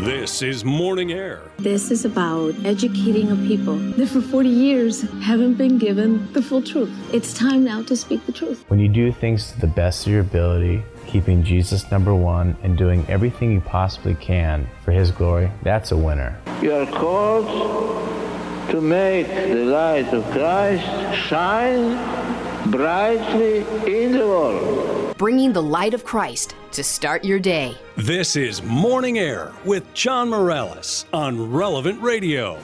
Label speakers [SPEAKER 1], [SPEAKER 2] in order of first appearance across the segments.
[SPEAKER 1] This is Morning Air.
[SPEAKER 2] This is about educating a people that for 40 years haven't been given the full truth. It's time now to speak the truth.
[SPEAKER 3] When you do things to the best of your ability, keeping Jesus number one and doing everything you possibly can for His glory, that's a winner.
[SPEAKER 4] You are called to make the light of Christ shine brightly in the world.
[SPEAKER 5] Bringing the light of Christ to start your day.
[SPEAKER 1] This is Morning Air with John Morales on Relevant Radio.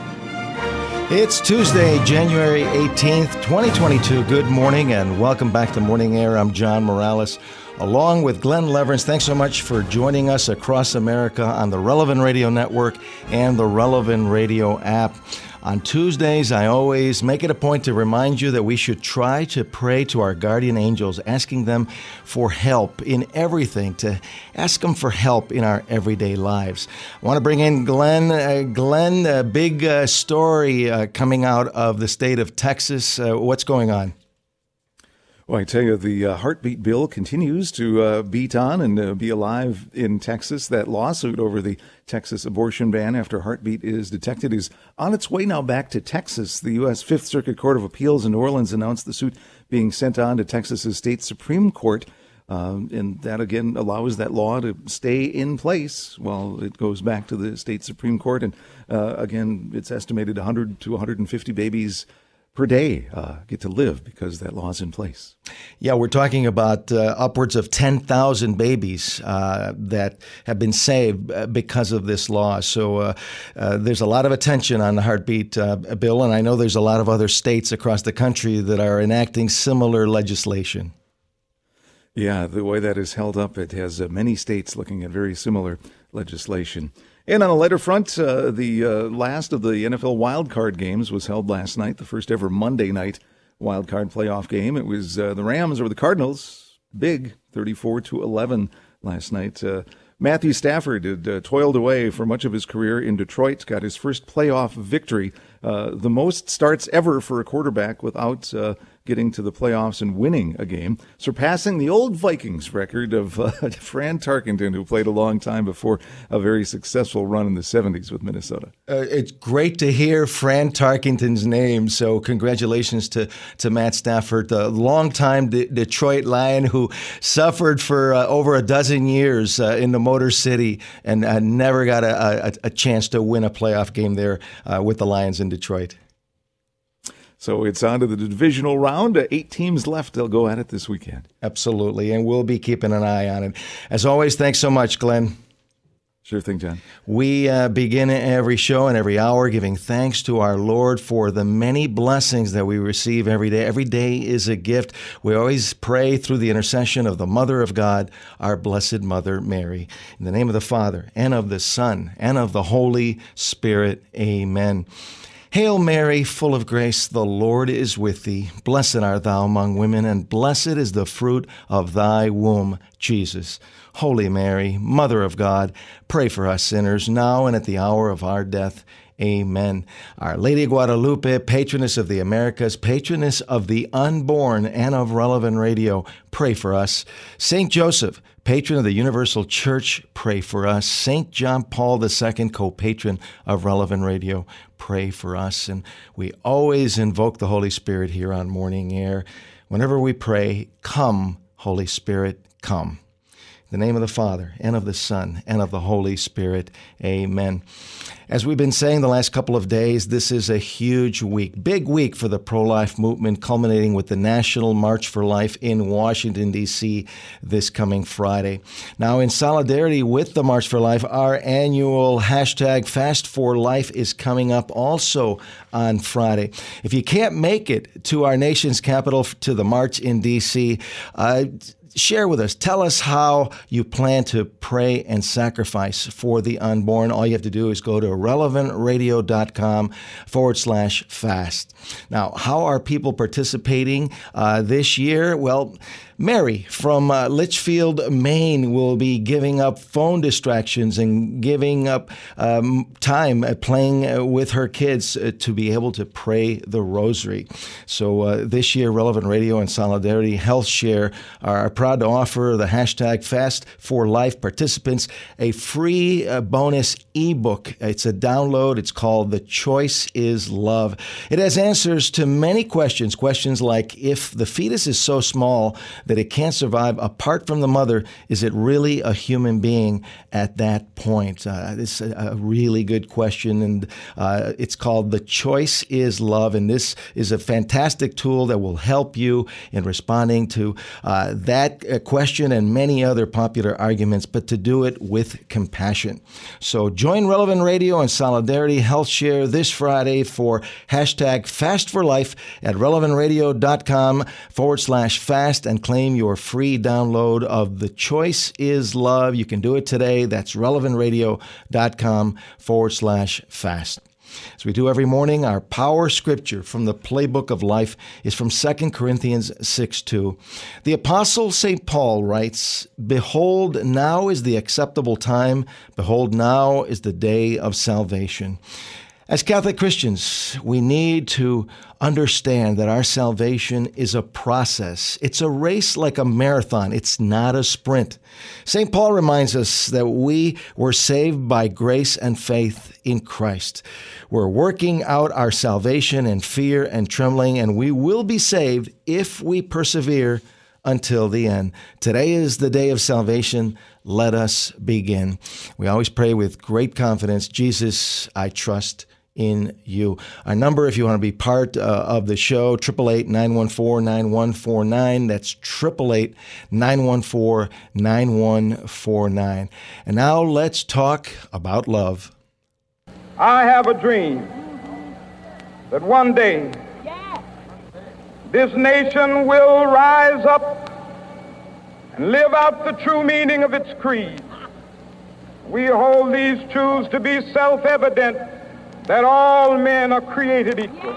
[SPEAKER 6] It's Tuesday, January 18th, 2022. Good morning and welcome back to Morning Air. I'm John Morales, along with Glenn Leverance. Thanks so much for joining us across America on the Relevant Radio Network and the Relevant Radio app. On Tuesdays, I always make it a point to remind you that we should try to pray to our guardian angels, asking them for help in everything, to ask them for help in our everyday lives. I want to bring in Glenn. Glenn, a big story coming out of the state of Texas. What's going on?
[SPEAKER 7] Well, I tell you, the heartbeat bill continues to beat on and be alive in Texas. That lawsuit over the Texas abortion ban after heartbeat is detected is on its way now back to Texas. The U.S. Fifth Circuit Court of Appeals in New Orleans announced the suit being sent on to Texas's state Supreme Court. And that, again, allows that law to stay in place while it goes back to the state Supreme Court. And again, it's estimated 100 to 150 babies per day get to live because that law is in place.
[SPEAKER 6] Yeah, we're talking about upwards of 10,000 babies that have been saved because of this law. So there's a lot of attention on the heartbeat bill, and I know there's a lot of other states across the country that are enacting similar legislation.
[SPEAKER 7] Yeah, the way that is held up, it has many states looking at very similar legislation. And on a lighter front, the last of the NFL wildcard games was held last night, the first ever Monday night wildcard playoff game. It was the Rams over the Cardinals, big, 34-11 last night. Matthew Stafford had toiled away for much of his career in Detroit, got his first playoff victory, the most starts ever for a quarterback without getting to the playoffs and winning a game, surpassing the old Vikings record of Fran Tarkenton, who played a long time before a very successful run in the 70s with Minnesota.
[SPEAKER 6] It's great to hear Fran Tarkenton's name, so congratulations to Matt Stafford, the longtime Detroit Lion who suffered for over a dozen years in the Motor City and never got a chance to win a playoff game there with the Lions in Detroit.
[SPEAKER 7] So it's on to the divisional round. 8 teams left. They'll go at it this weekend.
[SPEAKER 6] Absolutely, and we'll be keeping an eye on it. As always, thanks so much, Glenn.
[SPEAKER 7] Sure thing, John.
[SPEAKER 6] We begin every show and every hour giving thanks to our Lord for the many blessings that we receive every day. Every day is a gift. We always pray through the intercession of the Mother of God, our Blessed Mother Mary. In the name of the Father, and of the Son, and of the Holy Spirit. Amen. Hail Mary, full of grace, the Lord is with thee. Blessed art thou among women, and blessed is the fruit of thy womb, Jesus. Holy Mary, Mother of God, pray for us sinners, now and at the hour of our death. Amen. Our Lady of Guadalupe, patroness of the Americas, patroness of the unborn and of Relevant Radio, pray for us. Saint Joseph, patron of the Universal Church, pray for us. Saint John Paul II, co-patron of Relevant Radio, pray for us. And we always invoke the Holy Spirit here on Morning Air. Whenever we pray, come, Holy Spirit, come. In the name of the Father, and of the Son, and of the Holy Spirit. Amen. As we've been saying the last couple of days, this is a huge week, big week for the pro-life movement, culminating with the National March for Life in Washington, D.C. this coming Friday. Now, in solidarity with the March for Life, our annual hashtag Fast for Life is coming up also on Friday. If you can't make it to our nation's capital, to the march in D.C., share with us. Tell us how you plan to pray and sacrifice for the unborn. All you have to do is go to relevantradio.com/fast. Now, how are people participating this year? Well, Mary from Litchfield, Maine will be giving up phone distractions and giving up time playing with her kids to be able to pray the rosary. So this year, Relevant Radio and Solidarity Health Share are proud to offer the hashtag Fast for Life participants a free bonus ebook. It's a download. It's called The Choice is Love. It has answers to many questions. Questions like, if the fetus is so small that it can't survive apart from the mother, is it really a human being at that point? This is a really good question, and it's called The Choice is Love, and this is a fantastic tool that will help you in responding to that question and many other popular arguments, but to do it with compassion. So join Relevant Radio and Solidarity Health Share this Friday for hashtag Fast for Life at relevantradio.com/fast and claim your free download of The Choice is Love. You can do it today. That's relevantradio.com/fast. As we do every morning, our power scripture from the playbook of life is from 2 Corinthians 6:2. The Apostle St. Paul writes, "Behold, now is the acceptable time. Behold, now is the day of salvation." As Catholic Christians, we need to understand that our salvation is a process. It's a race like a marathon. It's not a sprint. St. Paul reminds us that we were saved by grace and faith in Christ. We're working out our salvation in fear and trembling, and we will be saved if we persevere until the end. Today is the day of salvation. Let us begin. We always pray with great confidence, Jesus, I trust in you. Our number, if you want to be part of the show, 888-914-9149. That's 888-914-9149. And now let's talk about love.
[SPEAKER 8] I have a dream that one day this nation will rise up and live out the true meaning of its creed. We hold these truths to be self-evident, that all men are created equal.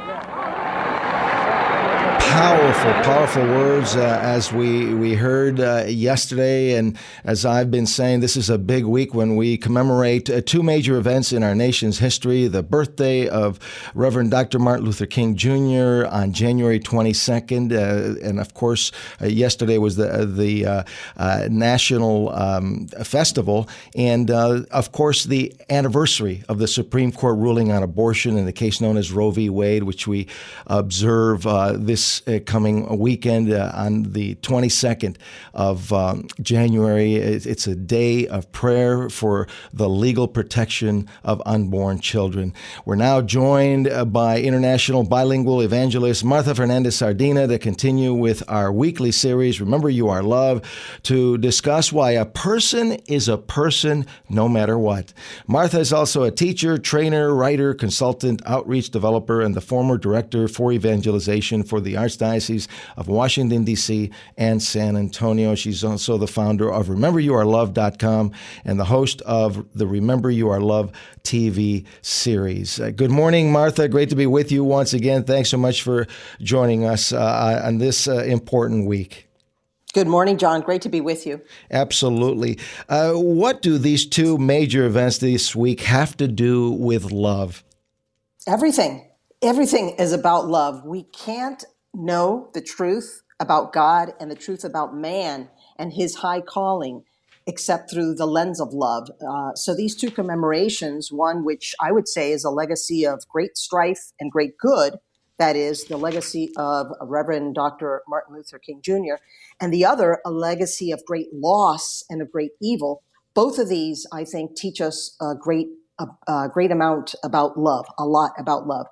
[SPEAKER 6] Powerful words as we heard yesterday. And as I've been saying, this is a big week when we commemorate two major events in our nation's history. The birthday of Reverend Dr. Martin Luther King Jr. on January 22nd. And of course, yesterday was the national festival. And of course, the anniversary of the Supreme Court ruling on abortion in the case known as Roe v. Wade, which we observe this coming weekend on the 22nd of January. It's a day of prayer for the legal protection of unborn children. We're now joined by international bilingual evangelist Martha Fernandez-Sardina to continue with our weekly series, Remember You Are Loved, to discuss why a person is a person no matter what. Martha is also a teacher, trainer, writer, consultant, outreach developer, and the former director for evangelization for the Archdiocese of Washington, D.C. and San Antonio. She's also the founder of RememberYouAreLoved.com and the host of the Remember You Are Loved TV series. Good morning, Martha. Great to be with you once again. Thanks so much for joining us on this important week.
[SPEAKER 9] Good morning, John. Great to be with you.
[SPEAKER 6] Absolutely. What do these two major events this week have to do with love?
[SPEAKER 9] Everything. Everything is about love. We can't know the truth about God and the truth about man and his high calling except through the lens of love. So these two commemorations, one which I would say is a legacy of great strife and great good, that is the legacy of Reverend Dr. Martin Luther King Jr., and the other, a legacy of great loss and of great evil. Both of these, I think, teach us a great amount about love, a lot about love.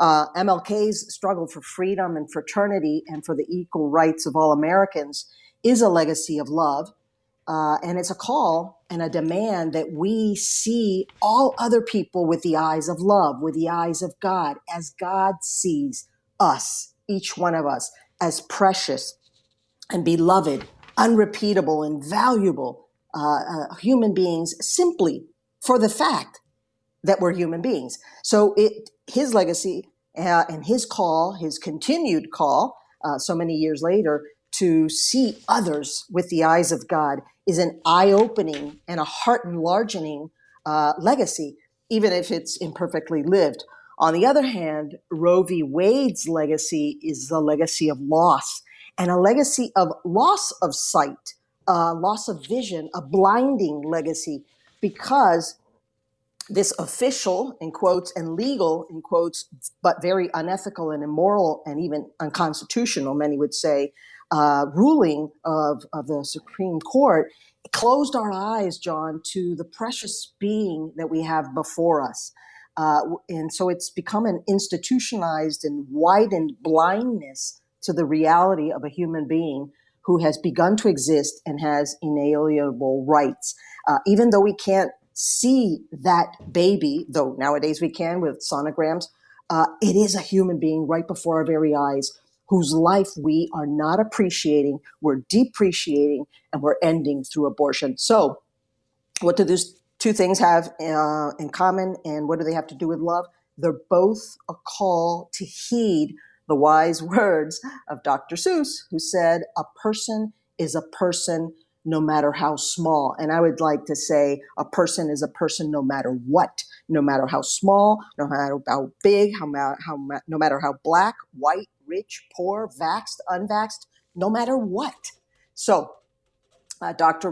[SPEAKER 9] MLK's struggle for freedom and fraternity and for the equal rights of all Americans is a legacy of love. And it's a call and a demand that we see all other people with the eyes of love, with the eyes of God, as God sees us, each one of us, as precious and beloved, unrepeatable and valuable human beings simply for the fact that we're human beings. So his legacy and his call, his continued call, so many years later, to see others with the eyes of God is an eye-opening and a heart-enlarging legacy, even if it's imperfectly lived. On the other hand, Roe v. Wade's legacy is the legacy of loss. and a legacy of loss of sight, loss of vision, a blinding legacy, because this official, in quotes, and legal, in quotes, but very unethical and immoral and even unconstitutional, many would say, ruling of the Supreme Court closed our eyes, John, to the precious being that we have before us. And so it's become an institutionalized and widened blindness to the reality of a human being who has begun to exist and has inalienable rights. Even though we can't see that baby, though nowadays we can with sonograms, it is a human being right before our very eyes whose life we are not appreciating, we're depreciating, and we're ending through abortion. So what do these two things have in common, and what do they have to do with love? They're both a call to heed the wise words of Dr. Seuss, who said, "A person is a person no matter how small." And I would like to say a person is a person no matter what, no matter how small, no matter how big, no matter how black, white, rich, poor, vaxxed, unvaxxed, no matter what. So the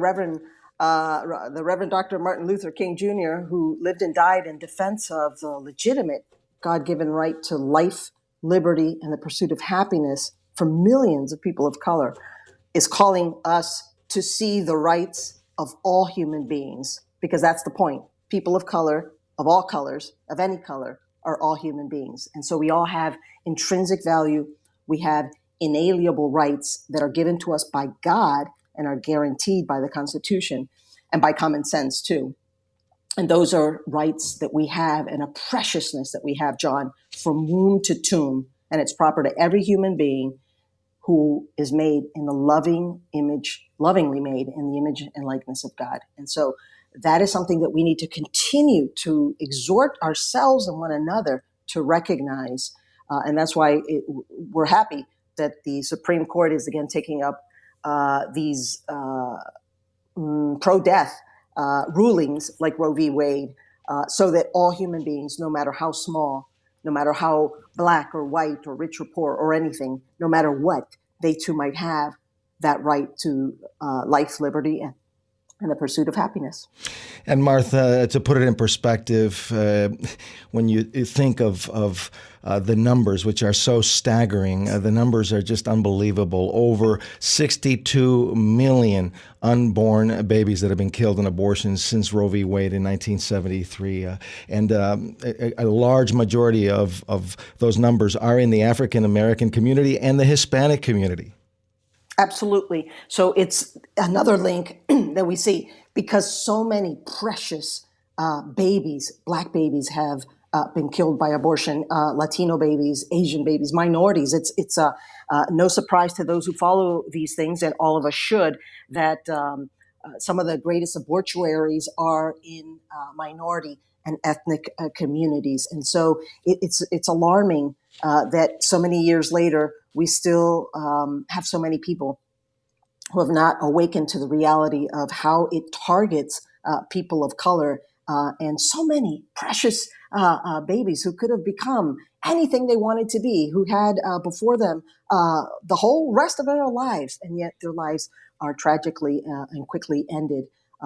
[SPEAKER 9] Reverend Dr. Martin Luther King Jr., who lived and died in defense of the legitimate God-given right to life, liberty, and the pursuit of happiness for millions of people of color, is calling us to see the rights of all human beings, because that's the point. People of color, of all colors, of any color, are all human beings. And so we all have intrinsic value. We have inalienable rights that are given to us by God and are guaranteed by the Constitution and by common sense too. And those are rights that we have, and a preciousness that we have, John, from womb to tomb. And it's proper to every human being who is made in the lovingly made in the image and likeness of God. And so that is something that we need to continue to exhort ourselves and one another to recognize. And that's why we're happy that the Supreme Court is again taking up these pro-death rulings like Roe v. Wade, so that all human beings, no matter how small, no matter how black or white or rich or poor or anything, no matter what, they too might have that right to life, liberty, and the pursuit of happiness.
[SPEAKER 6] And Martha, to put it in perspective, when you think of the numbers, which are so staggering, the numbers are just unbelievable. Over 62 million unborn babies that have been killed in abortions since Roe v. Wade in 1973. And a large majority of those numbers are in the African American community and the Hispanic community.
[SPEAKER 9] Absolutely. So it's another link that we see, because so many precious babies, black babies, have been killed by abortion, Latino babies, Asian babies, minorities. It's no surprise to those who follow these things, and all of us should, that some of the greatest abortuaries are in minority and ethnic communities. And so it's alarming that so many years later, we still have so many people who have not awakened to the reality of how it targets people of color, and so many precious babies who could have become anything they wanted to be, who had before them the whole rest of their lives, and yet their lives are tragically and quickly ended.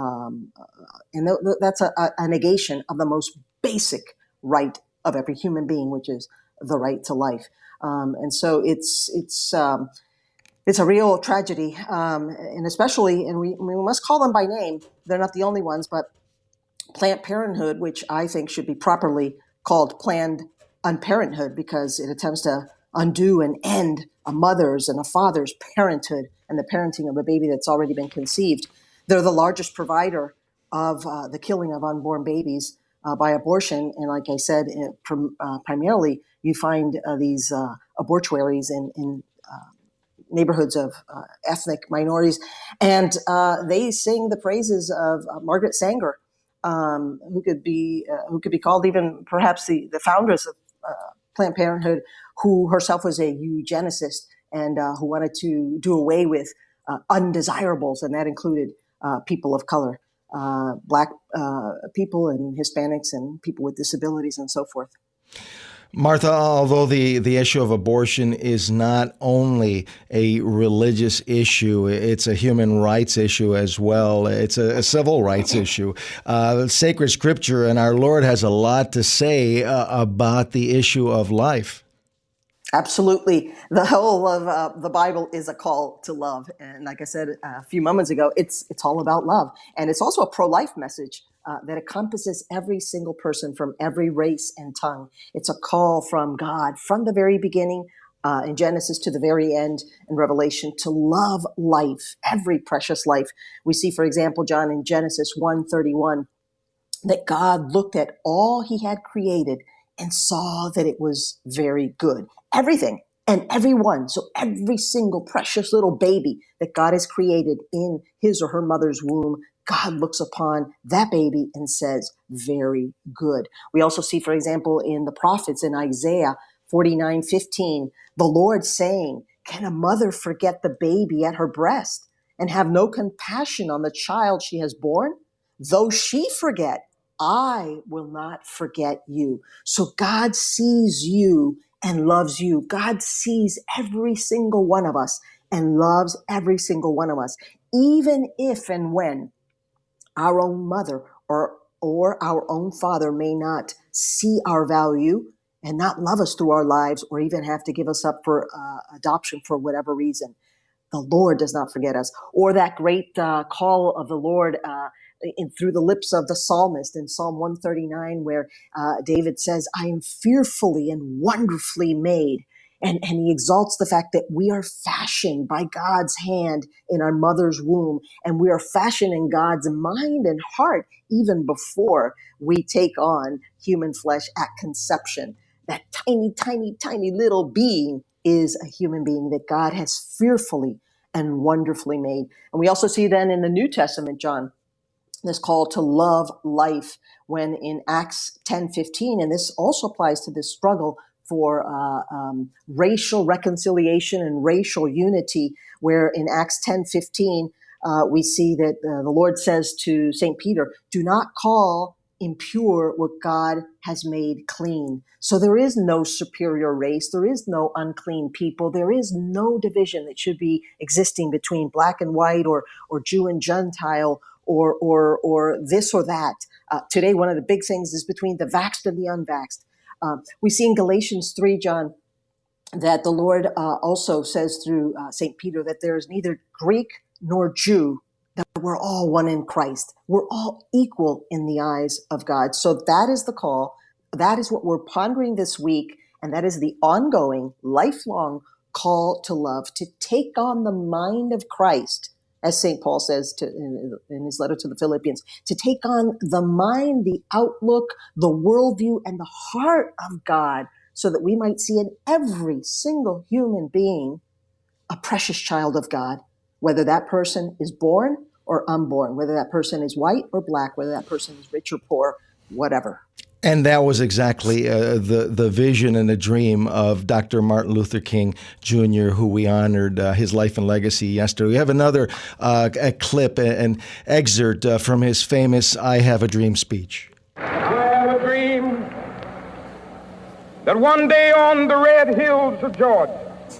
[SPEAKER 9] And that's a negation of the most basic right of every human being, which is the right to life. And so it's a real tragedy, and especially, and we must call them by name. They're not the only ones, but Planned Parenthood, which I think should be properly called Planned Unparenthood, because it attempts to undo and end a mother's and a father's parenthood and the parenting of a baby that's already been conceived. They're the largest provider of the killing of unborn babies by abortion. And like I said, primarily you find these abortuaries in neighborhoods of ethnic minorities. And they sing the praises of Margaret Sanger, who could be called even perhaps the foundress of Planned Parenthood, who herself was a eugenicist and who wanted to do away with undesirables, and that included people of color, black people and Hispanics and people with disabilities and so forth.
[SPEAKER 6] Martha, although the issue of abortion is not only a religious issue, it's a human rights issue as well. It's a civil rights issue. Sacred Scripture and our Lord has a lot to say about the issue of life.
[SPEAKER 9] Absolutely. The whole of the Bible is a call to love. And like I said a few moments ago, it's all about love. And it's also a pro-life message that encompasses every single person from every race and tongue. It's a call from God from the very beginning in Genesis to the very end in Revelation to love life, every precious life. We see, for example, John, in Genesis 1:31, that God looked at all he had created and saw that it was very good. Everything and everyone. So every single precious little baby that God has created in his or her mother's womb, God looks upon that baby and says, very good. We also see, for example, in the prophets in Isaiah 49:15, the Lord saying, can a mother forget the baby at her breast and have no compassion on the child she has born? Though she forget, I will not forget you. So God sees you and loves you. God sees every single one of us and loves every single one of us, even if and when our own mother or our own father may not see our value and not love us through our lives or even have to give us up for adoption for whatever reason. The Lord does not forget us. Or that great call of the Lord through the lips of the psalmist in Psalm 139, where David says, I am fearfully and wonderfully made. And he exalts the fact that we are fashioned by God's hand in our mother's womb. And we are fashioned in God's mind and heart even before we take on human flesh at conception. That tiny, tiny, tiny little being is a human being that God has fearfully and wonderfully made. And we also see then in the New Testament, John, this call to love life when in Acts 10:15, and this also applies to this struggle for racial reconciliation and racial unity, where in Acts 10:15, we see that the Lord says to St. Peter, do not call impure what God has made clean. So there is no superior race. There is no unclean people. There is no division that should be existing between black and white or Jew and Gentile or this or that. Today, one of the big things is between the vaxxed and the unvaxxed. We see in Galatians 3, John, that the Lord also says through St. Peter that there is neither Greek nor Jew, that we're all one in Christ. We're all equal in the eyes of God. So that is the call. That is what we're pondering this week. And that is the ongoing, lifelong call to love, to take on the mind of Christ, as St. Paul says in his letter to the Philippians, to take on the mind, the outlook, the worldview, and the heart of God, so that we might see in every single human being a precious child of God, whether that person is born or unborn, whether that person is white or black, whether that person is rich or poor, whatever.
[SPEAKER 6] And that was exactly the vision and the dream of Dr. Martin Luther King Jr., who we honored his life and legacy yesterday. We have another a clip, an excerpt from his famous I Have a Dream speech.
[SPEAKER 8] I have a dream that one day on the red hills of Georgia,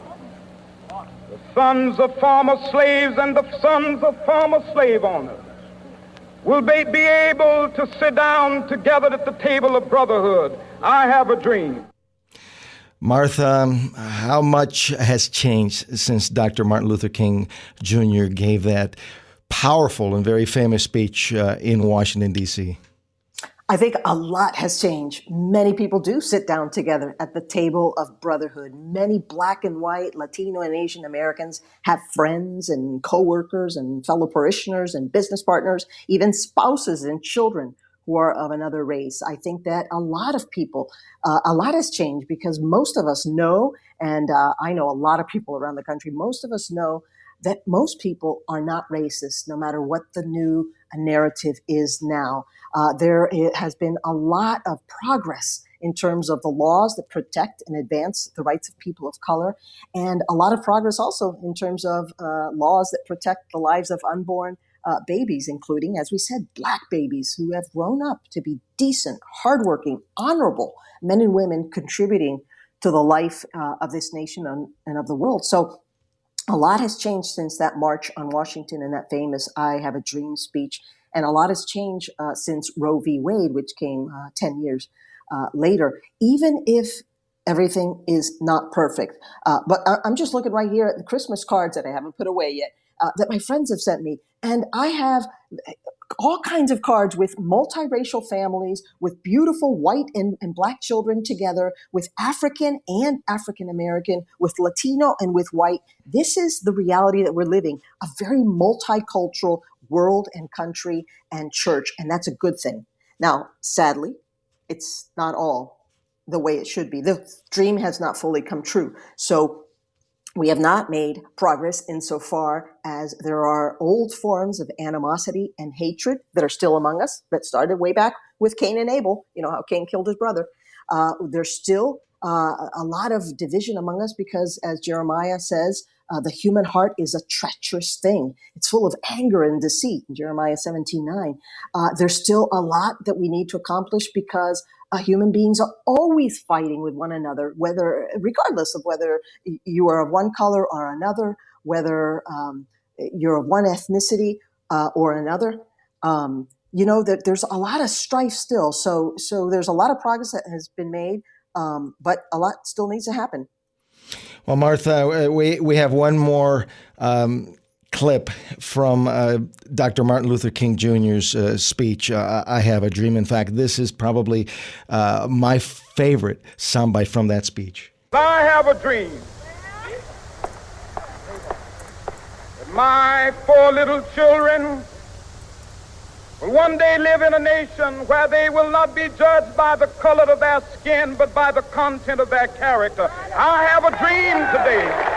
[SPEAKER 8] the sons of former slaves and the sons of former slave owners will be able to sit down together at the table of brotherhood. I have a dream.
[SPEAKER 6] Martha, how much has changed since Dr. Martin Luther King Jr. gave that powerful and very famous speech in Washington, D.C.?
[SPEAKER 9] I think a lot has changed. Many people do sit down together at the table of brotherhood. Many black and white, Latino and Asian Americans have friends and coworkers and fellow parishioners and business partners, even spouses and children who are of another race. I think that a lot of people, a lot has changed because most of us know, and I know a lot of people around the country, most of us know that most people are not racist, no matter what the new narrative is now. There has been a lot of progress in terms of the laws that protect and advance the rights of people of color, and a lot of progress also in terms of laws that protect the lives of unborn babies, including, as we said, black babies who have grown up to be decent, hardworking, honorable men and women contributing to the life of this nation and of the world. So a lot has changed since that march on Washington and that famous I Have a Dream speech. And a lot has changed since Roe v. Wade, which came 10 years later, even if everything is not perfect. But I'm just looking right here at the Christmas cards that I haven't put away yet that my friends have sent me. And I have all kinds of cards with multiracial families, with beautiful white and black children together, with African and African American, with Latino and with white. This is the reality that we're living, a very multicultural world and country and church, and that's a good thing. Now, sadly, it's not all the way it should be. The dream has not fully come true. So we have not made progress insofar as there are old forms of animosity and hatred that are still among us, that started way back with Cain and Abel, you know, how Cain killed his brother. There's still a lot of division among us because, as Jeremiah says, the human heart is a treacherous thing. It's full of anger and deceit, in Jeremiah 17:9. There's still a lot that we need to accomplish because human beings are always fighting with one another, regardless of whether you are of one color or another, whether you're of one ethnicity or another. That there's a lot of strife still. So there's a lot of progress that has been made, but a lot still needs to happen.
[SPEAKER 6] Well, Martha, we have one more clip from Dr. Martin Luther King Jr.'s speech, I Have a Dream. In fact, this is probably my favorite soundbite from that speech.
[SPEAKER 8] I have a dream that my 4 little children will one day live in a nation where they will not be judged by the color of their skin, but by the content of their character. I have a dream today.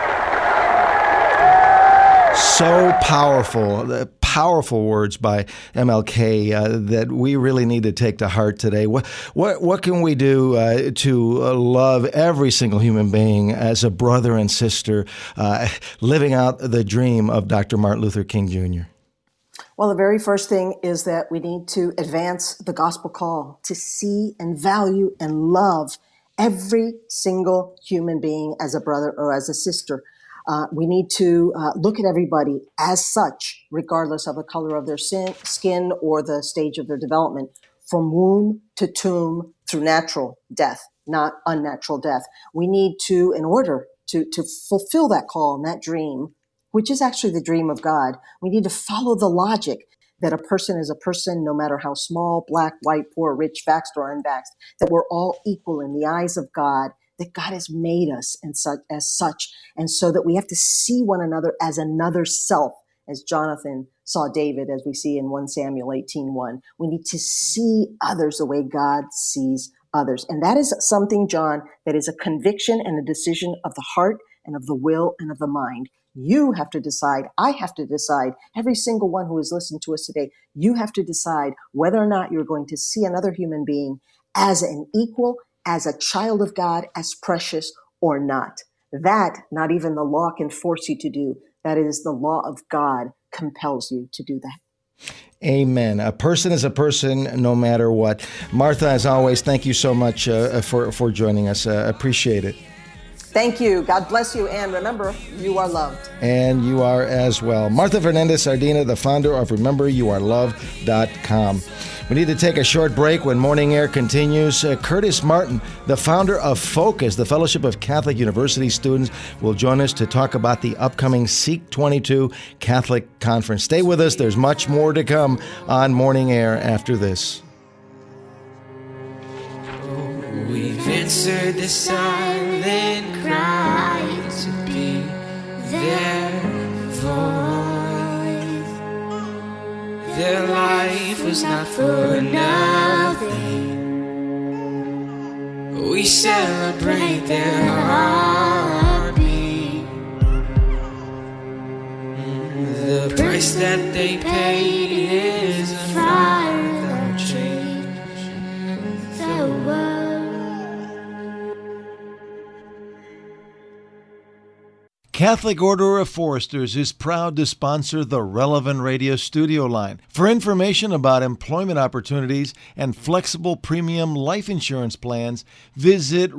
[SPEAKER 6] So powerful, the powerful words by MLK that we really need to take to heart today. What can we do to love every single human being as a brother and sister, living out the dream of Dr. Martin Luther King Jr.?
[SPEAKER 9] Well, the very first thing is that we need to advance the gospel call to see and value and love every single human being as a brother or as a sister. We need to look at everybody as such, regardless of the color of their skin or the stage of their development, from womb to tomb through natural death, not unnatural death. We need to, in order to fulfill that call and that dream, which is actually the dream of God, we need to follow the logic that a person is a person, no matter how small, black, white, poor, rich, vaxxed or unvaxxed, that we're all equal in the eyes of God, that God has made us as such, and so that we have to see one another as another self, as Jonathan saw David, as we see in 1 Samuel 18:1. We need to see others the way God sees others. And that is something, John, that is a conviction and a decision of the heart and of the will and of the mind. You have to decide. I have to decide. Every single one who has listened to us today, you have to decide whether or not you're going to see another human being as an equal, as a child of God, as precious or not. That, not even the law can force you to do. That is, the law of God compels you to do that.
[SPEAKER 6] Amen. A person is a person no matter what. Martha, as always, thank you so much for joining us. Appreciate it.
[SPEAKER 9] Thank you. God bless you. And remember, you are loved.
[SPEAKER 6] And you are as well. Martha Fernandez-Sardina, the founder of RememberYouAreLoved.com. We need to take a short break. When Morning Air continues, Curtis Martin, the founder of Focus, the Fellowship of Catholic University Students, will join us to talk about the upcoming Seek 22 Catholic Conference. Stay with us. There's much more to come on Morning Air after this.
[SPEAKER 10] We've answered the silent cry to be their voice. Their life was not for nothing. We celebrate their heartbeat. The price that they paid is a fire that will change the world.
[SPEAKER 6] Catholic Order of Foresters is proud to sponsor the Relevant Radio studio line. For information about employment opportunities and flexible premium life insurance plans, visit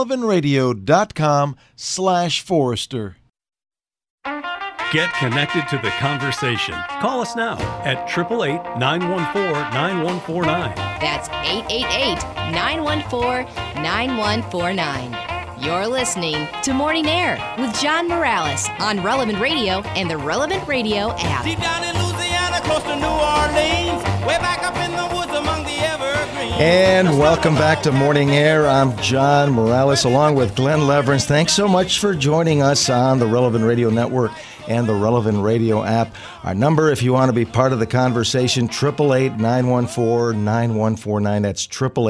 [SPEAKER 6] relevantradio.com/Forester.
[SPEAKER 1] Get connected to the conversation. Call us now at 888-914-9149.
[SPEAKER 5] That's 888-914-9149. You're listening to Morning Air with John Morales on Relevant Radio and the Relevant Radio app.
[SPEAKER 10] Deep down in Louisiana, close to New Orleans, way back up in the woods among the evergreens.
[SPEAKER 6] And welcome back to Morning Air. I'm John Morales along with Glenn Leverance. Thanks so much for joining us on the Relevant Radio Network and the Relevant Radio app. Our number, if you want to be part of the conversation, 888-914-9149. That's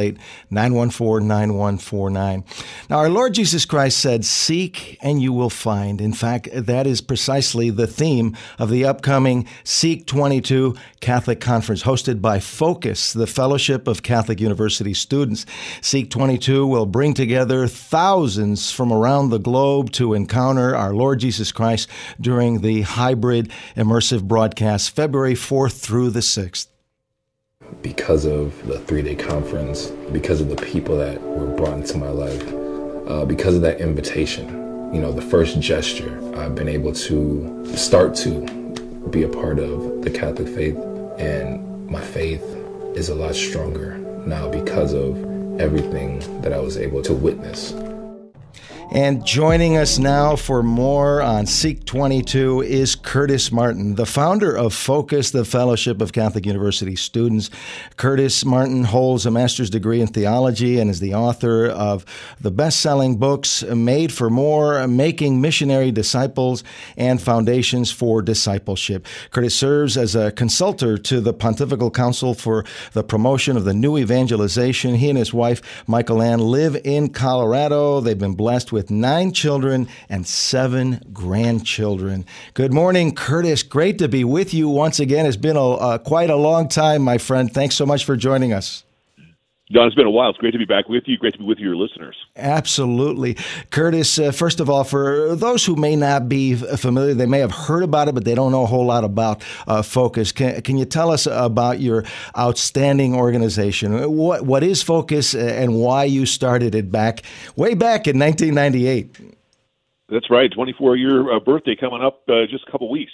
[SPEAKER 6] 888-914-9149. Now, our Lord Jesus Christ said, "Seek and you will find." In fact, that is precisely the theme of the upcoming Seek 22 Catholic Conference hosted by Focus, the Fellowship of Catholic University Students. Seek 22 will bring together thousands from around the globe to encounter our Lord Jesus Christ during the hybrid immersive broadcast February 4th through the 6th.
[SPEAKER 11] Because of the 3-day conference, because of the people that were brought into my life, because of that invitation, the first gesture, I've been able to start to be a part of the Catholic faith, and my faith is a lot stronger now because of everything that I was able to witness.
[SPEAKER 6] And joining us now for more on Seek 22 is Curtis Martin, the founder of Focus, the Fellowship of Catholic University Students. Curtis Martin holds a master's degree in theology and is the author of the best-selling books Made for More, Making Missionary Disciples, and Foundations for Discipleship. Curtis serves as a consultant to the Pontifical Council for the Promotion of the New Evangelization. He and his wife, Michael Ann, live in Colorado. They've been blessed with 9 children and 7 grandchildren. Good morning, Curtis. Great to be with you once again. It's been quite a long time, my friend. Thanks so much for joining us.
[SPEAKER 12] John, it's been a while. It's great to be back with you. Great to be with your listeners.
[SPEAKER 6] Absolutely. Curtis, first of all, for those who may not be familiar, they may have heard about it, but they don't know a whole lot about Focus. Can you tell us about your outstanding organization? What is Focus and why you started it way back in 1998?
[SPEAKER 12] That's right. 24-year birthday coming up just a couple weeks.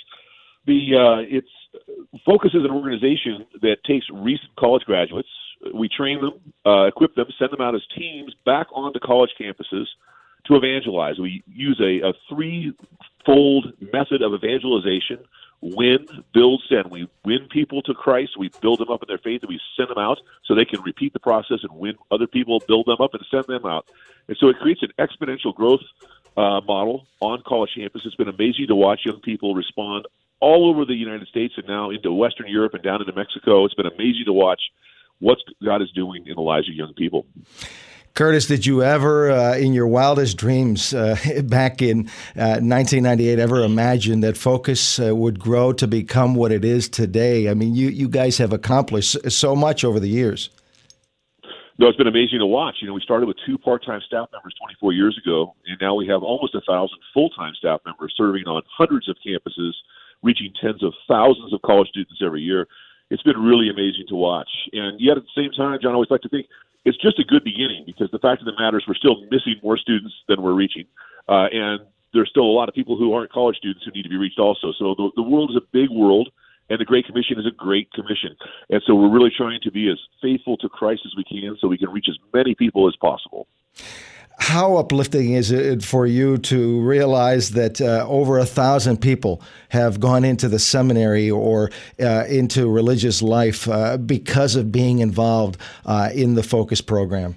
[SPEAKER 12] Focus is an organization that takes recent college graduates. We train them, equip them, send them out as teams back onto college campuses to evangelize. We use a threefold method of evangelization: win, build, send. We win people to Christ, we build them up in their faith, and we send them out so they can repeat the process and win other people, build them up, and send them out. And so it creates an exponential growth model on college campus. It's been amazing to watch young people respond all over the United States and now into Western Europe and down into Mexico. It's been amazing to watch what God is doing in the lives of young people.
[SPEAKER 6] Curtis, did you ever, in your wildest dreams back in 1998, ever imagine that Focus would grow to become what it is today? I mean, you guys have accomplished so much over the years.
[SPEAKER 12] No, it's been amazing to watch. We started with 2 part-time staff members 24 years ago, and now we have almost 1,000 full-time staff members serving on hundreds of campuses, reaching tens of thousands of college students every year. It's been really amazing to watch. And yet at the same time, John, I always like to think it's just a good beginning, because the fact of the matter is we're still missing more students than we're reaching. And there's still a lot of people who aren't college students who need to be reached also. So the world is a big world, and the Great Commission is a great commission. And so we're really trying to be as faithful to Christ as we can so we can reach as many people as possible.
[SPEAKER 6] How uplifting is it for you to realize that over 1,000 people have gone into the seminary or into religious life because of being involved in the Focus program?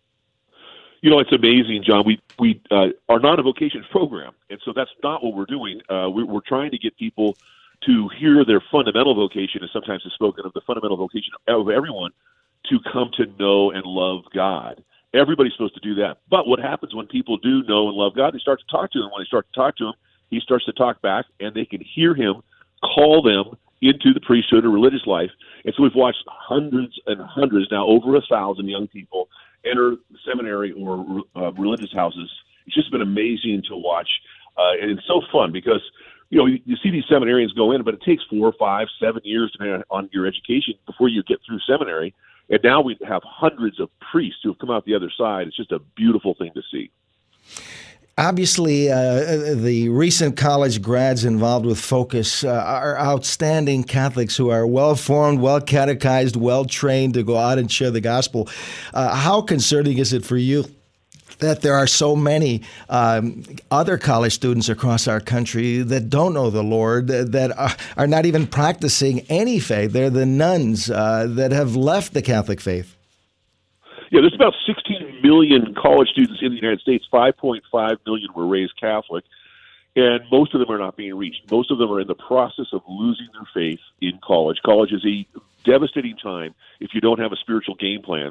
[SPEAKER 12] It's amazing, John. We are not a vocations program, and so that's not what we're doing. We're trying to get people to hear their fundamental vocation, as sometimes is spoken of, the fundamental vocation of everyone, to come to know and love God. Everybody's supposed to do that. But what happens when people do know and love God? They start to talk to him. When they start to talk to him, he starts to talk back, and they can hear him call them into the priesthood or religious life. And so we've watched hundreds and hundreds, now over 1,000 young people enter seminary or religious houses. It's just been amazing to watch And it's so fun because, you see these seminarians go in, but it takes 4, 5, 7 years depending on your education before you get through seminary. And now we have hundreds of priests who have come out the other side. It's just a beautiful thing to see.
[SPEAKER 6] Obviously, the recent college grads involved with Focus are outstanding Catholics who are well-formed, well-catechized, well-trained to go out and share the gospel. How concerning is it for you that there are so many other college students across our country that don't know the Lord, that are not even practicing any faith? They're the nuns that have left the Catholic faith.
[SPEAKER 12] Yeah, there's about 16 million college students in the United States. 5.5 million were raised Catholic, and most of them are not being reached. Most of them are in the process of losing their faith in college. College is a devastating time if you don't have a spiritual game plan.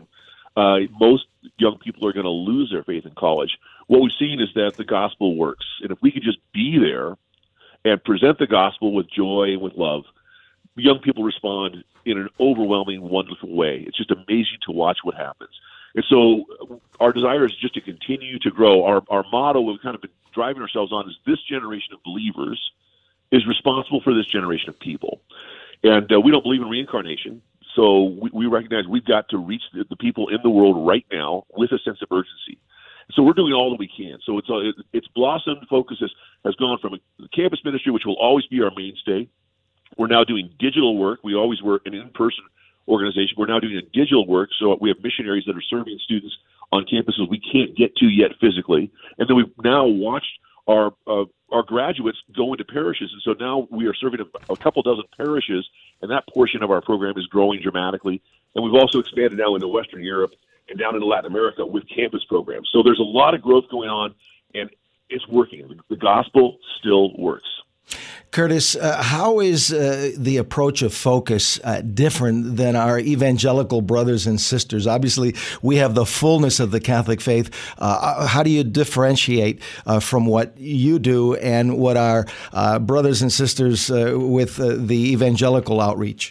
[SPEAKER 12] Most young people are going to lose their faith in college. What we've seen is that the gospel works, and if we could just be there and present the gospel with joy and with love, young people respond in an overwhelming, wonderful way. It's just amazing to watch what happens. And so our desire is just to continue to grow. Our motto we've kind of been driving ourselves on is this generation of believers is responsible for this generation of people. And we don't believe in reincarnation. So we recognize we've got to reach the people in the world right now with a sense of urgency. So we're doing all that we can. So it's blossomed. Focus has gone from a campus ministry, which will always be our mainstay. We're now doing digital work. We always were an in-person organization. We're now doing a digital work. So we have missionaries that are serving students on campuses we can't get to yet physically. And then we've now watched our graduates go into parishes. And so now we are serving a couple dozen parishes, and that portion of our program is growing dramatically. And we've also expanded now into Western Europe and down into Latin America with campus programs. So there's a lot of growth going on, and it's working. The gospel still works.
[SPEAKER 6] Curtis, how is the approach of Focus different than our evangelical brothers and sisters? Obviously, we have the fullness of the Catholic faith. How do you differentiate from what you do and what our brothers and sisters with the evangelical outreach?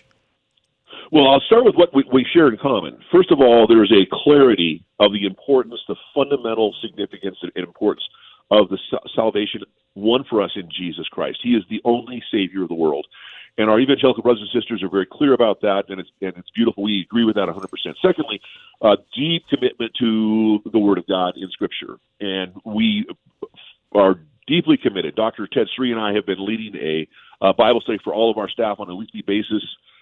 [SPEAKER 12] Well, I'll start with what we share in common. First of all, there is a clarity of the importance, the fundamental significance and importance of the salvation won for us in Jesus Christ. He is the only Savior of the world. And our evangelical brothers and sisters are very clear about that, and it's beautiful. We agree with that 100%. Secondly, deep commitment to the Word of God in Scripture. And we are deeply committed. Dr. Ted Sri and I have been leading a Bible study for all of our staff on a weekly basis,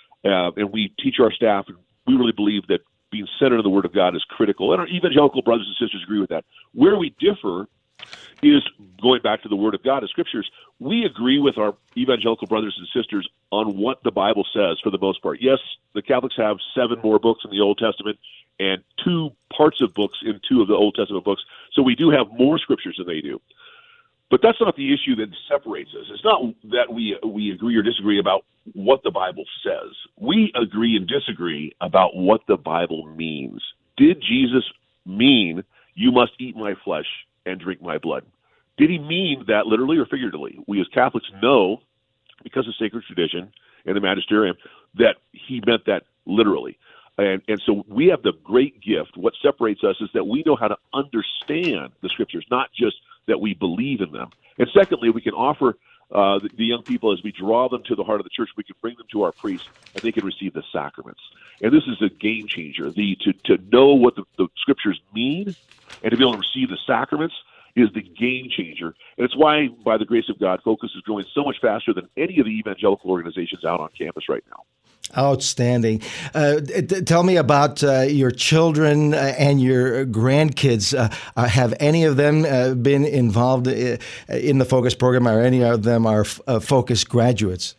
[SPEAKER 12] and we teach our staff, and we really believe that being centered in the Word of God is critical. And our evangelical brothers and sisters agree with that. Where we differ is going back to the Word of God, the Scriptures. We agree with our evangelical brothers and sisters on what the Bible says for the most part. Yes, the Catholics have 7 more books in the Old Testament and 2 parts of books in 2 of the Old Testament books, so we do have more Scriptures than they do. But that's not the issue that separates us. It's not that we agree or disagree about what the Bible says. We agree and disagree about what the Bible means. Did Jesus mean, you must eat my flesh and drink my blood? Did he mean that literally or figuratively? We as Catholics know, because of sacred tradition and the magisterium, that he meant that literally. And so we have the great gift. What separates us is that we know how to understand the Scriptures, not just that we believe in them. And secondly, we can offer the young people, as we draw them to the heart of the church, we can bring them to our priests, and they can receive the sacraments. And this is a game changer. To know what the Scriptures mean and to be able to receive the sacraments is the game changer. And it's why, by the grace of God, Focus is growing so much faster than any of the evangelical organizations out on campus right now.
[SPEAKER 6] Outstanding. Tell me about your children and your grandkids. Have any of them been involved in the Focus program, or any of them are Focus graduates?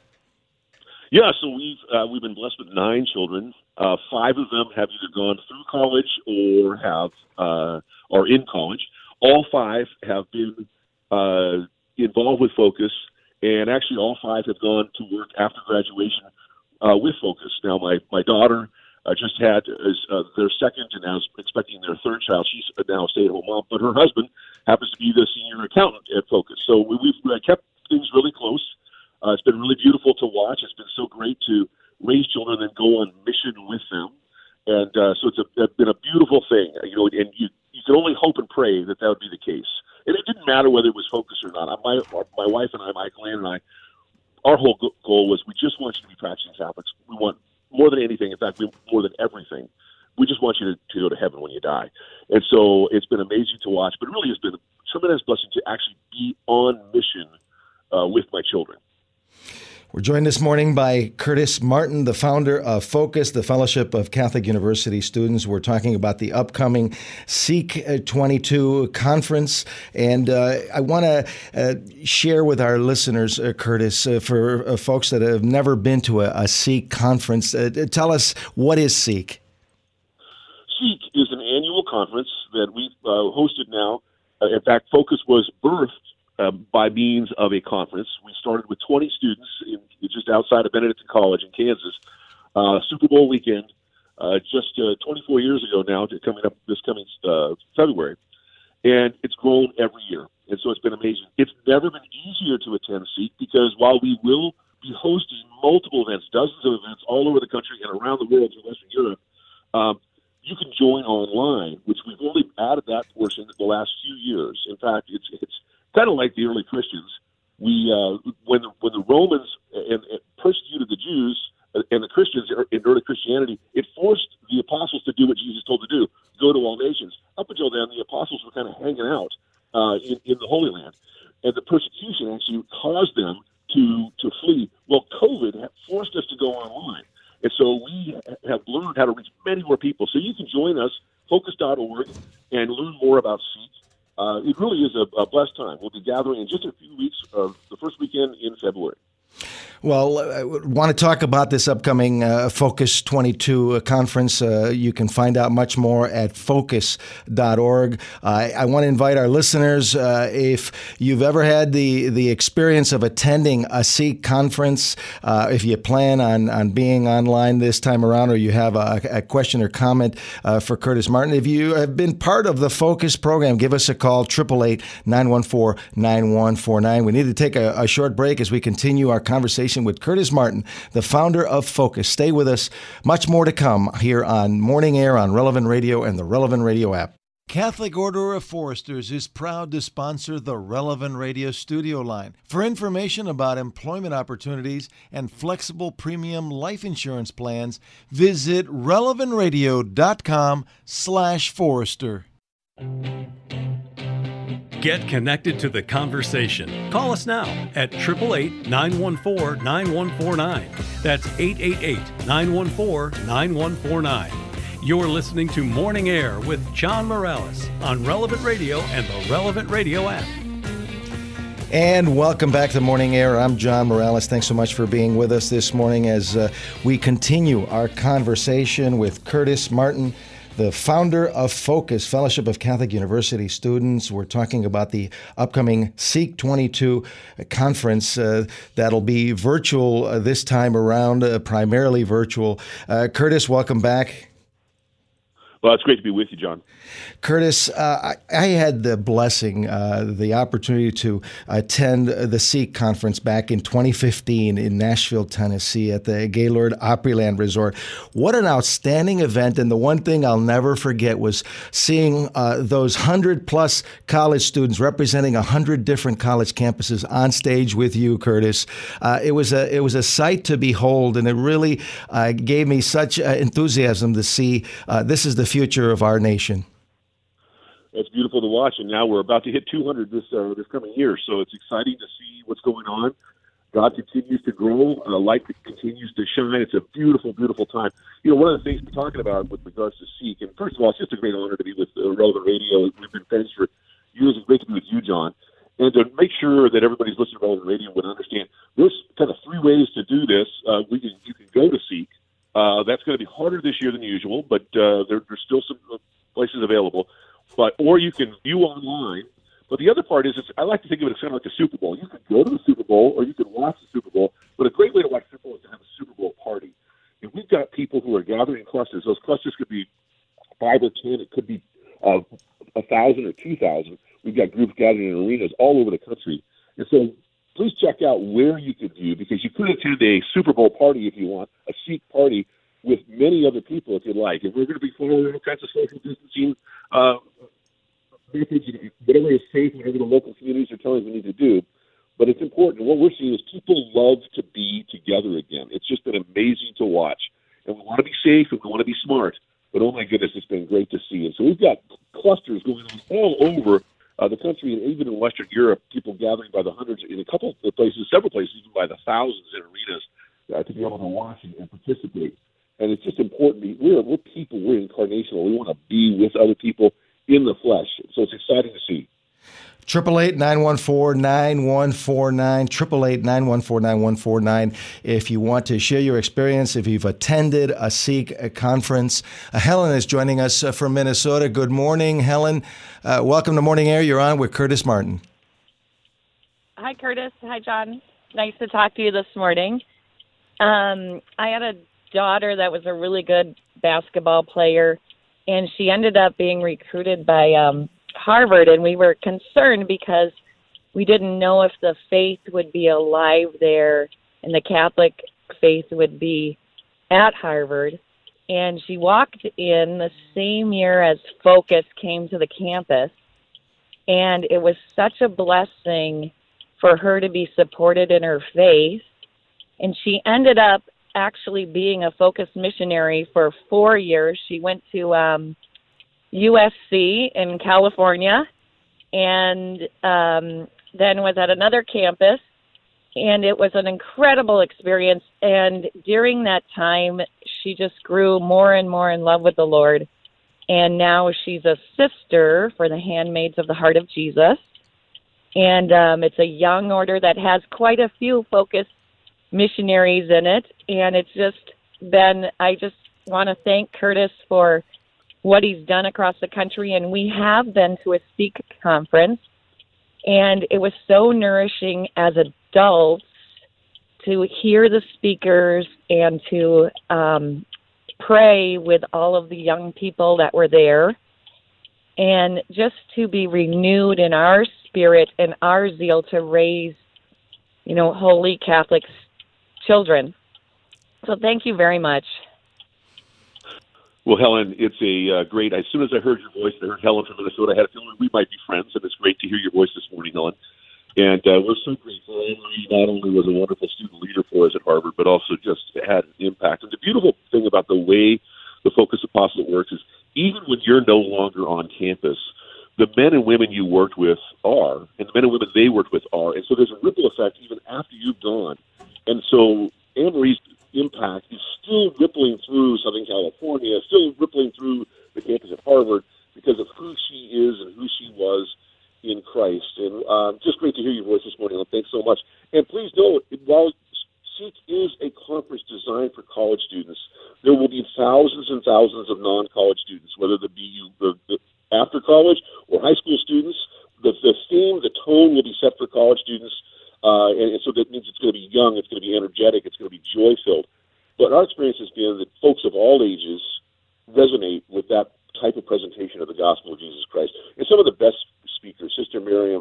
[SPEAKER 12] Yeah, so we've been blessed with 9 children. 5 of them have either gone through college or are in college. All 5 have been involved with Focus, and actually all 5 have gone to work after graduation with Focus. Now, my daughter just had their second and now is expecting their 3rd child. She's now a stay-at-home mom, but her husband happens to be the senior accountant at Focus. So we've kept things really close. It's been really beautiful to watch. It's been so great to raise children and go on mission with them. And so it's been a beautiful thing, and you can only hope and pray that would be the case. And it didn't matter whether it was Focus or not. My wife and I, Michael Ann and I, our whole goal was we just want you to be practicing Catholics. We want more than anything, in fact, more than everything, we just want you to go to heaven when you die. And so it's been amazing to watch, but it really has been a tremendous blessing to actually be on mission with my children.
[SPEAKER 6] We're joined this morning by Curtis Martin, the founder of Focus, the Fellowship of Catholic University Students. We're talking about the upcoming Seek 22 conference. And I want to share with our listeners, Curtis, for folks that have never been to a Seek conference, tell us, what is Seek?
[SPEAKER 12] Seek is an annual conference that we've hosted now. In fact, Focus was birthed by means of a conference. We started with 20 students just outside of Benedictine College in Kansas. Super Bowl weekend, just 24 years ago now, this coming February. And it's grown every year. And so it's been amazing. It's never been easier to attend Seek because while we will be hosting multiple events, dozens of events all over the country and around the world in Western Europe, you can join online, which we've only added that portion the last few years. In fact, it's kind of like the early Christians. We when the Romans and persecuted the Jews and the Christians in early Christianity, it forced the apostles to do what Jesus told them to do: go to all nations. Up until then, the apostles were kind of hanging out in the Holy Land, and the persecution actually caused them to flee. Well, COVID forced us to go online, and so we have learned how to reach many more people. So you can join us, focus.org, and learn more about Seek. It really is a blessed time. We'll be gathering in just a few weeks, the first weekend in February.
[SPEAKER 6] Well, I want to talk about this upcoming Focus 22 conference. You can find out much more at focus.org. I want to invite our listeners, if you've ever had the experience of attending a Seek conference, if you plan on being online this time around, or you have a question or comment for Curtis Martin, if you have been part of the Focus program, give us a call, 888-914-9149. We need to take a short break as we continue our conversation with Curtis Martin, the founder of Focus. Stay with us. Much more to come here on Morning Air on Relevant Radio and the Relevant Radio app. Catholic Order of Foresters is proud to sponsor the Relevant Radio studio line. For information about employment opportunities and flexible premium life insurance plans, visit relevantradio.com/Forester.
[SPEAKER 1] Get connected to the conversation. Call us now at 888-914-9149. That's 888-914-9149. You're listening to Morning Air with John Morales on Relevant Radio and the Relevant Radio app.
[SPEAKER 6] And welcome back to Morning Air. I'm John Morales. Thanks so much for being with us this morning as we continue our conversation with Curtis Martin, the founder of Focus, Fellowship of Catholic University Students. We're talking about the upcoming Seek 22 conference that'll be virtual this time around, primarily virtual. Curtis, welcome back.
[SPEAKER 12] Well, it's great to be with you, John.
[SPEAKER 6] Curtis, I had the blessing, the opportunity to attend the Seek conference back in 2015 in Nashville, Tennessee at the Gaylord Opryland Resort. What an outstanding event. And the one thing I'll never forget was seeing those 100-plus college students representing 100 different college campuses on stage with you, Curtis. It was a sight to behold, and it really gave me such enthusiasm to see this is the future of our nation.
[SPEAKER 12] It's beautiful to watch, and now we're about to hit 200 this coming year, so it's exciting to see what's going on. God continues to grow, light continues to shine. It's a beautiful, beautiful time. You know, one of the things we're talking about with regards to Seek, and first of all, it's just a great honor to be with Relevant Radio. We've been friends for years. It's great to be with you, John. And to make sure that everybody's listening to Relevant Radio would understand, there's kind of three ways to do this. You can go to Seek. That's going to be harder this year than usual, but there's still some places available. Or you can view online. But the other part is, I like to think of it as kind of like the Super Bowl. You can go to the Super Bowl or you can watch the Super Bowl, but a great way to watch Super Bowl is to have a Super Bowl party. And we've got people who are gathering in clusters. Those clusters could be 5 or 10. It could be 1,000 or 2,000. We've got groups gathering in arenas all over the country. And so please check out where you can view, because you could attend a Super Bowl party if you want, a Seek party with many other people if you'd like. And we're going to be following all kinds of social distancing methods, whatever whatever is safe, whatever the local communities are telling us we need to do. But it's important. What we're seeing is people love to be together again. It's just been amazing to watch. And we want to be safe and we want to be smart. But oh my goodness, it's been great to see. And so we've got clusters going on all over the country, and even in Western Europe, people gathering by the hundreds in a couple of places, several places, even by the thousands in arenas to be able to watch and participate. And it's just important. We're people. We're incarnational. We want to be with other people in the flesh. So it's exciting to see.
[SPEAKER 6] 888-914-9149, 888-914-9149. If you want to share your experience, if you've attended a Seek conference. Helen is joining us from Minnesota. Good morning, Helen. Welcome to Morning Air. You're on with Curtis Martin.
[SPEAKER 13] Hi, Curtis. Hi, John. Nice to talk to you this morning. I had a daughter that was a really good basketball player, and she ended up being recruited by Harvard, and we were concerned because we didn't know if the faith would be alive there and the Catholic faith would be at Harvard. And she walked in the same year as Focus came to the campus, and it was such a blessing for her to be supported in her faith. And she ended up actually being a Focus missionary for 4 years. She went to USC in California, and then was at another campus, and it was an incredible experience. And during that time, she just grew more and more in love with the Lord, and now she's a sister for the Handmaids of the Heart of Jesus, and it's a young order that has quite a few Focus missionaries in it, and it's just been, I just want to thank Curtis for what he's done across the country. And we have been to a Seek conference, and it was so nourishing as adults to hear the speakers and to pray with all of the young people that were there, and just to be renewed in our spirit and our zeal to raise, holy Catholic children. So thank you very much.
[SPEAKER 12] Well, Helen, it's a great. As soon as I heard your voice, I heard Helen from Minnesota. I had a feeling we might be friends, and it's great to hear your voice this morning, Helen. And we're so grateful. Anne-Marie not only was a wonderful student leader for us at Harvard, but also just had an impact. And the beautiful thing about the way the Focus Apostolate works is even when you're no longer on campus, the men and women you worked with are, and the men and women they worked with are. And so there's a ripple effect even after you've gone. And so Anne-Marie's impact is still rippling through Southern California, still rippling through the campus at Harvard because of who she is and who she was in Christ. And just great to hear your voice this morning. Thanks so much. And please know, while Seek is a conference designed for college students, there will be thousands and thousands of non-college students, whether they be after college or high school students. The theme, the tone will be set for college students. And so that means it's going to be young, it's going to be energetic, it's going to be joy-filled. But our experience has been that folks of all ages resonate with that type of presentation of the gospel of Jesus Christ. And some of the best speakers, Sister Miriam,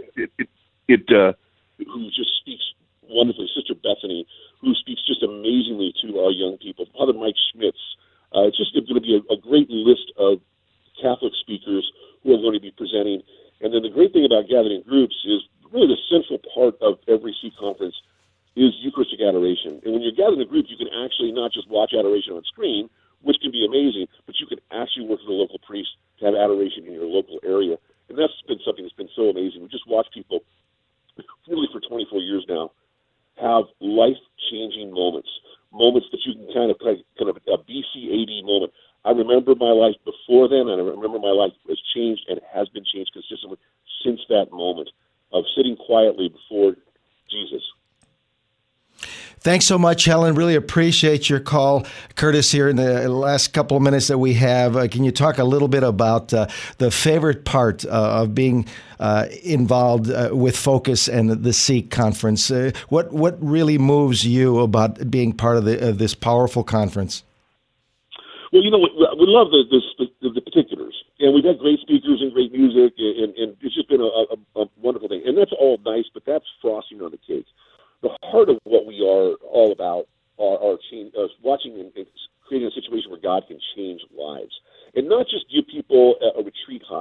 [SPEAKER 12] who just speaks wonderfully, Sister Bethany, who speaks just amazingly to our young people, Father Mike Schmitz. It's just going to be a great list of Catholic speakers who are going to be presenting. And then the great thing about gathering groups is really the central part of every Seek conference is Eucharistic adoration. And when you're gathering a group, you can actually not just watch adoration on screen, which can be amazing, but you can actually work with a local priest to have adoration in your local area. And that's been something that's been so amazing. We just watch people, really for 24 years now, have life-changing moments that you can kind of a BC AD moment. I remember my life before then, and I remember my life has changed, and it has been changed consistently since that moment of sitting quietly before Jesus.
[SPEAKER 6] Thanks so much, Helen. Really appreciate your call. Curtis, here in the last couple of minutes that we have, can you talk a little bit about the favorite part of being involved with Focus and the Seek conference? What really moves you about being part of this powerful conference?
[SPEAKER 12] Well, we love the particulars, and we've had great speakers and great music, and it's just been a wonderful thing. And that's all nice, but that's frosting on the cake. The heart of what we are all about are watching and creating a situation where God can change lives. And not just give people a retreat high,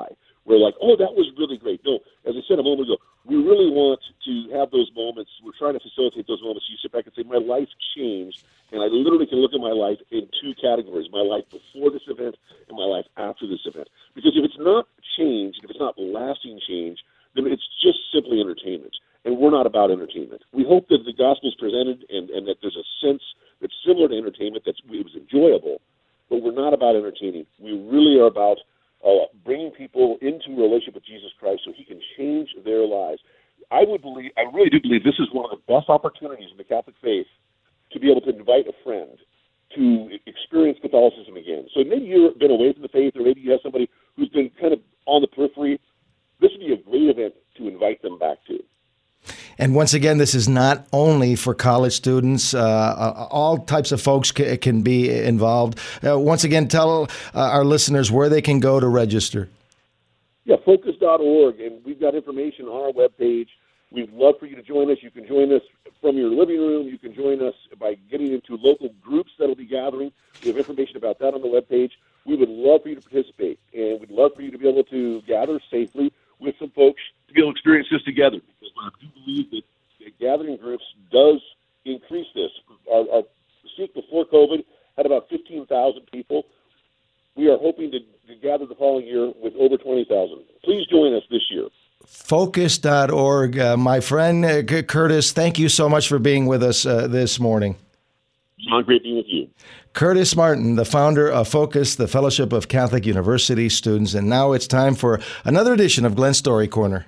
[SPEAKER 12] we're like, oh, that was really great. No, as I said a moment ago, we really want to have those moments. We're trying to facilitate those moments. You sit back and say, my life changed, and I literally can look at my life in two categories, my life before this event and my life after this event. Because if it's not change, if it's not lasting change, then it's just simply entertainment. And we're not about entertainment. We hope that the gospel is presented and that there's a sense that's similar to entertainment, it was enjoyable, but we're not about entertaining. We really are about bringing people into a relationship with Jesus Christ so he can change their lives. I really do believe this is one of the best opportunities in the Catholic faith to be able to invite a friend to experience Catholicism again. So maybe you've been away from the faith, or maybe you have somebody who's been kind of on the periphery. This would be a great event to invite them back to.
[SPEAKER 6] And once again, this is not only for college students. All types of folks can be involved. Once again, tell our listeners where they can go to register.
[SPEAKER 12] Yeah, focus.org, and we've got information on our webpage. We'd love for you to join us. You can join us from your living room. You can join us by getting into local groups that will be gathering. We have information about that on the webpage. We would love for you to participate, and we'd love for you to be able to gather safely with some folks to be able to experience this together. Because I do believe that gathering groups does increase this. Our week before COVID had about 15,000 people. We are hoping to gather the following year with over 20,000. Please join us this year.
[SPEAKER 6] Focus.org. My friend Curtis, thank you so much for being with us this morning.
[SPEAKER 12] John, great being with you.
[SPEAKER 6] Curtis Martin, the founder of Focus, the Fellowship of Catholic University Students. And now it's time for another edition of Glenn's Story Corner.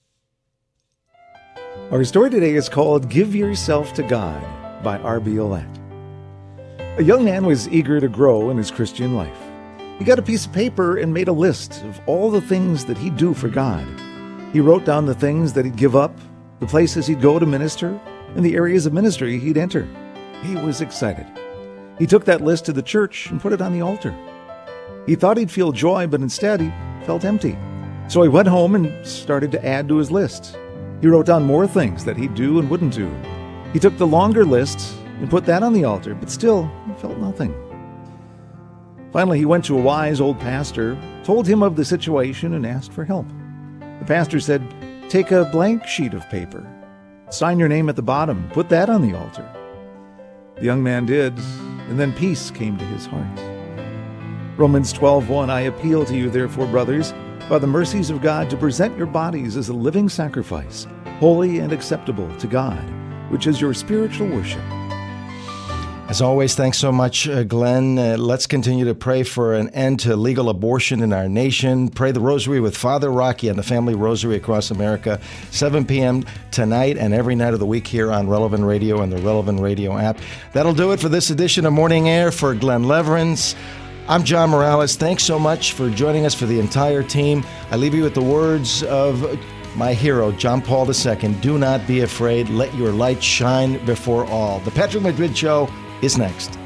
[SPEAKER 7] Our story today is called Give Yourself to God by R.B. Olette. A young man was eager to grow in his Christian life. He got a piece of paper and made a list of all the things that he'd do for God. He wrote down the things that he'd give up, the places he'd go to minister, and the areas of ministry he'd enter. He was excited. He took that list to the church and put it on the altar. He thought he'd feel joy, but instead he felt empty. So he went home and started to add to his list. He wrote down more things that he'd do and wouldn't do. He took the longer list and put that on the altar, but still he felt nothing. Finally, he went to a wise old pastor, told him of the situation, and asked for help. The pastor said, "Take a blank sheet of paper, sign your name at the bottom, put that on the altar." The young man did, and then peace came to his heart. Romans 12:1, I appeal to you, therefore, brothers, by the mercies of God, to present your bodies as a living sacrifice, holy and acceptable to God, which is your spiritual worship.
[SPEAKER 6] As always, thanks so much, Glenn. Let's continue to pray for an end to legal abortion in our nation. Pray the Rosary with Father Rocky and the Family Rosary across America, 7 p.m. tonight and every night of the week here on Relevant Radio and the Relevant Radio app. That'll do it for this edition of Morning Air. For Glenn Leverins, I'm John Morales. Thanks so much for joining us, for the entire team. I leave you with the words of my hero, John Paul II. Do not be afraid. Let your light shine before all. The Patrick Madrid Show is next.